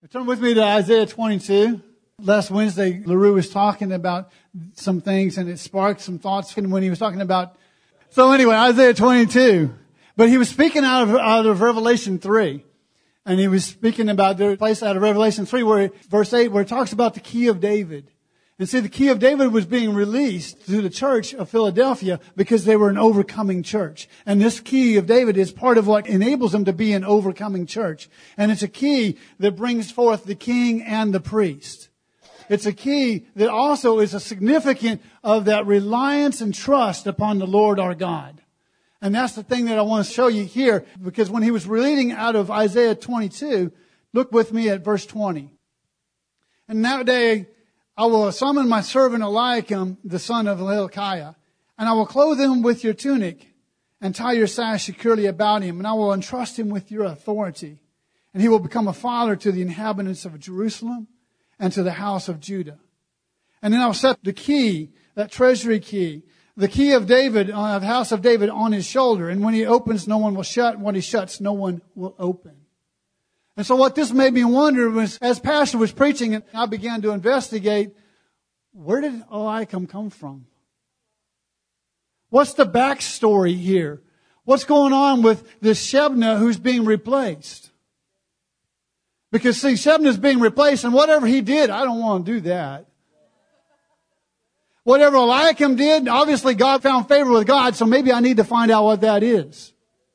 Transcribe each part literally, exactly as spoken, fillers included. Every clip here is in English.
Turn with me to Isaiah twenty-two. Last Wednesday, LaRue was talking about some things and it sparked some thoughts when he was talking about. So anyway, Isaiah twenty-two. But he was speaking out of, out of Revelation three. And he was speaking about the place out of Revelation three where, verse eight, where it talks about the key of David. And see, the key of David was being released to the church of Philadelphia because they were an overcoming church. And this key of David is part of what enables them to be an overcoming church. And it's a key that brings forth the king and the priest. It's a key that also is a significant of that reliance and trust upon the Lord our God. And that's the thing that I want to show you here, because when he was reading out of Isaiah twenty-two, look with me at verse twenty. And that day I will summon my servant Eliakim, the son of Hilkiah, and I will clothe him with your tunic and tie your sash securely about him, and I will entrust him with your authority. And he will become a father to the inhabitants of Jerusalem and to the house of Judah. And then I'll set the key, that treasury key, the key of David, of the house of David on his shoulder. And when he opens, no one will shut. And when he shuts, no one will open. And so what this made me wonder was, as Pastor was preaching, I began to investigate, where did Eliakim come from? What's the backstory here? What's going on with this Shebna who's being replaced? Because see, Shebna's being replaced, and whatever he did, I don't want to do that. Whatever Eliakim did, obviously God found favor with God, so maybe I need to find out what that is.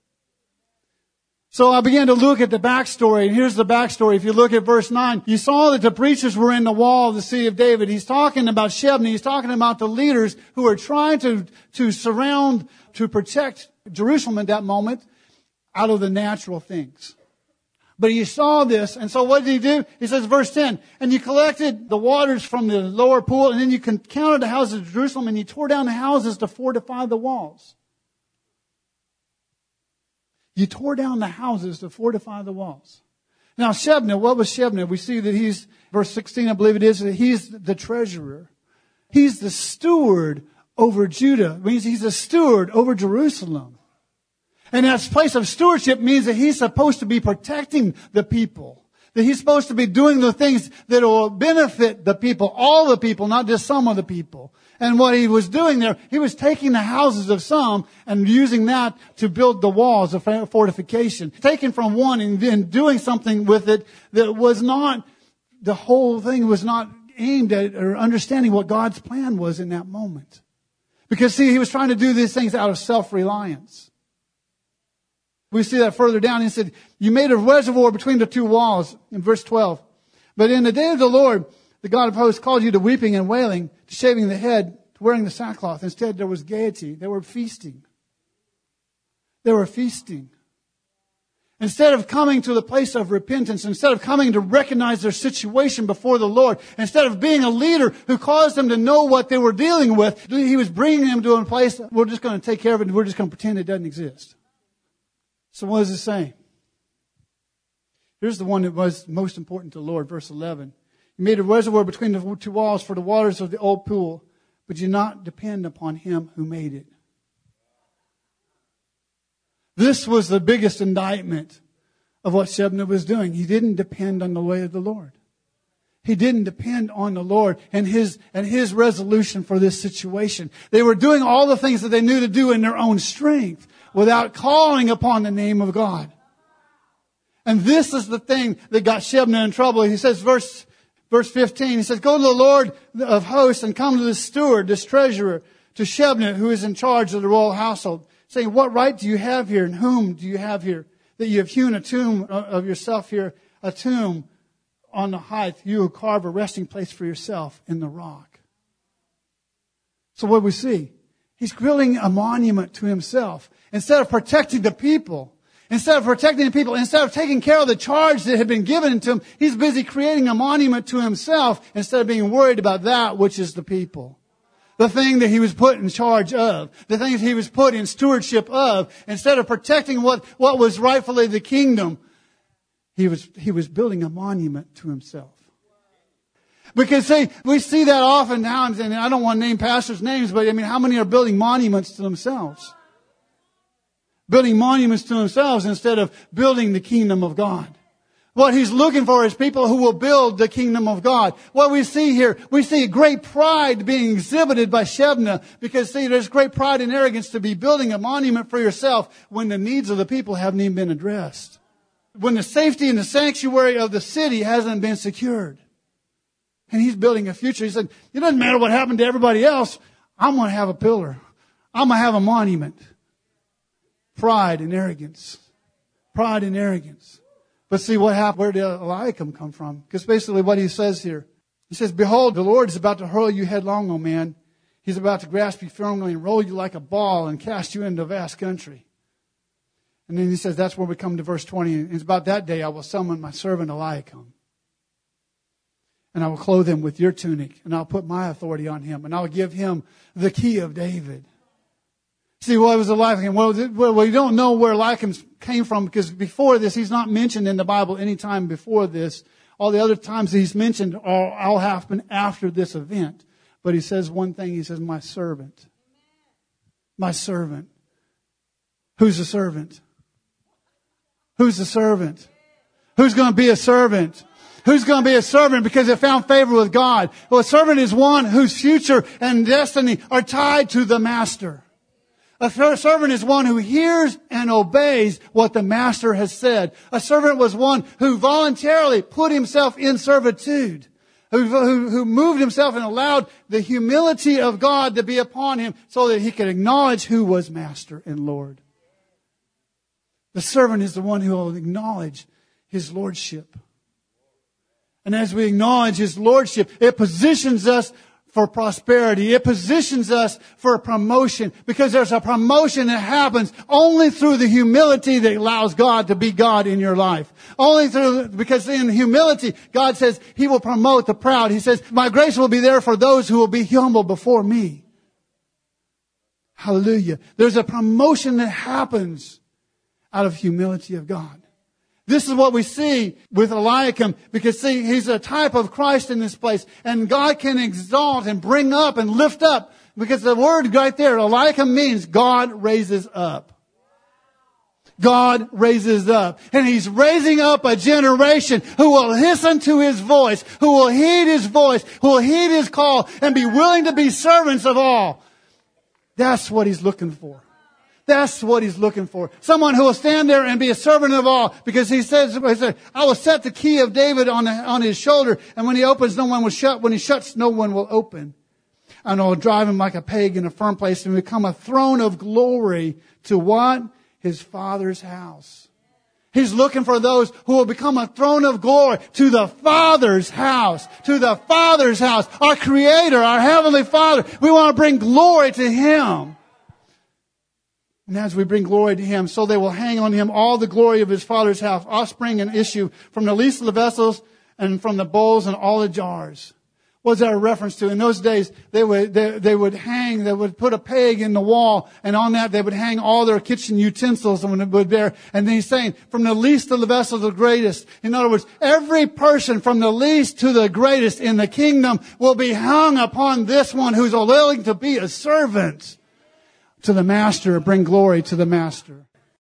So I began to look at the backstory, and here's the backstory. If you look at verse nine, you saw that the preachers were in the wall of the city of David. He's talking about Shebna. He's talking about the leaders who are trying to, to surround, to protect Jerusalem at that moment out of the natural things. But he saw this, and so what did he do? He says, verse ten, and you collected the waters from the lower pool, and then you counted the houses of Jerusalem, and you tore down the houses to fortify the walls. You tore down the houses to fortify the walls. Now, Shebna, what was Shebna? We see that he's, verse sixteen, I believe it is, that he's the treasurer. He's the steward over Judah. It means he's a steward over Jerusalem. And that place of stewardship means that he's supposed to be protecting the people. That he's supposed to be doing the things that will benefit the people, all the people, not just some of the people. And what he was doing there, he was taking the houses of some and using that to build the walls of fortification. Taking from one and then doing something with it that was not, the whole thing was not aimed at or understanding what God's plan was in that moment. Because see, he was trying to do these things out of self-reliance. We see that further down. He said, you made a reservoir between the two walls in verse twelve. But in the day of the Lord, the God of hosts called you to weeping and wailing, to shaving the head, to wearing the sackcloth. Instead, there was gaiety. They were feasting. They were feasting. Instead of coming to the place of repentance, instead of coming to recognize their situation before the Lord, instead of being a leader who caused them to know what they were dealing with, he was bringing them to a place, we're just going to take care of it and we're just going to pretend it doesn't exist. So what does it say? Here's the one that was most important to the Lord, verse eleven. You made a reservoir between the two walls for the waters of the old pool, but you not depend upon him who made it. This was the biggest indictment of what Shebna was doing. He didn't depend on the way of the Lord. He didn't depend on the Lord and his, and his resolution for this situation. They were doing all the things that they knew to do in their own strength without calling upon the name of God. And this is the thing that got Shebna in trouble. He says, verse, verse fifteen, he says, go to the Lord of hosts and come to this steward, this treasurer, to Shebna, who is in charge of the royal household, saying, what right do you have here and whom do you have here that you have hewn a tomb of yourself here, a tomb on the height, you who carve a resting place for yourself in the rock. So what we see? He's building a monument to himself. Instead of protecting the people, instead of protecting the people, instead of taking care of the charge that had been given to him, he's busy creating a monument to himself instead of being worried about that which is the people. The thing that he was put in charge of, the things he was put in stewardship of, instead of protecting what, what was rightfully the kingdom, he was, he was building a monument to himself. Because see, we see that oftentimes, and I don't want to name pastors' names, but I mean, how many are building monuments to themselves? Building monuments to themselves instead of building the kingdom of God. What He's looking for is people who will build the kingdom of God. What we see here, we see great pride being exhibited by Shebna. Because see, there's great pride and arrogance to be building a monument for yourself when the needs of the people haven't even been addressed. When the safety and the sanctuary of the city hasn't been secured. And he's building a future. He said, it doesn't matter what happened to everybody else. I'm going to have a pillar. I'm going to have a monument. Pride and arrogance. Pride and arrogance. But see what happened. Where did Eliakim come from? Because basically what he says here. He says, behold, the Lord is about to hurl you headlong, O man. He's about to grasp you firmly and roll you like a ball and cast you into a vast country. And then he says, that's where we come to verse twenty. And it's about that day I will summon my servant Eliakim. And I will clothe him with your tunic. And I'll put my authority on him. And I'll give him the key of David. See, what was Eliakim? Well, we don't know where Eliakim came from, because before this, he's not mentioned in the Bible any time before this. All the other times he's mentioned are all happen after this event. But he says one thing. He says, my servant. My servant. Who's the servant? Who's the servant? Who's going to be a servant? Who's going to be a servant because they found favor with God? Well, a servant is one whose future and destiny are tied to the master. A servant is one who hears and obeys what the master has said. A servant was one who voluntarily put himself in servitude, who, who, who moved himself and allowed the humility of God to be upon him so that he could acknowledge who was master and Lord. The servant is the one who will acknowledge his lordship. And as we acknowledge his lordship, it positions us for prosperity. It positions us for a promotion, because there's a promotion that happens only through the humility that allows God to be God in your life. Only through, because in humility, God says He will promote the proud. He says, my grace will be there for those who will be humble before me. Hallelujah. There's a promotion that happens out of humility of God. This is what we see with Eliakim, because see, he's a type of Christ in this place. And God can exalt and bring up and lift up, because the word right there, Eliakim, means God raises up. God raises up. And He's raising up a generation who will listen to His voice, who will heed His voice, who will heed His call, and be willing to be servants of all. That's what He's looking for. That's what He's looking for. Someone who will stand there and be a servant of all. Because He says, he said, I will set the key of David on, the, on his shoulder. And when he opens, no one will shut. When he shuts, no one will open. And I will drive him like a peg in a firm place and become a throne of glory to what? His Father's house. He's looking for those who will become a throne of glory to the Father's house. To the Father's house. Our Creator, our Heavenly Father. We want to bring glory to Him. And as we bring glory to Him, so they will hang on Him all the glory of His Father's house, offspring and issue, from the least of the vessels and from the bowls and all the jars. What is that a reference to? In those days, they would, they, they would hang, they would put a peg in the wall, and on that they would hang all their kitchen utensils and it would bear. And then He's saying, from the least of the vessels to the greatest. In other words, every person from the least to the greatest in the kingdom will be hung upon this one who's willing to be a servant to the master, bring glory to the master.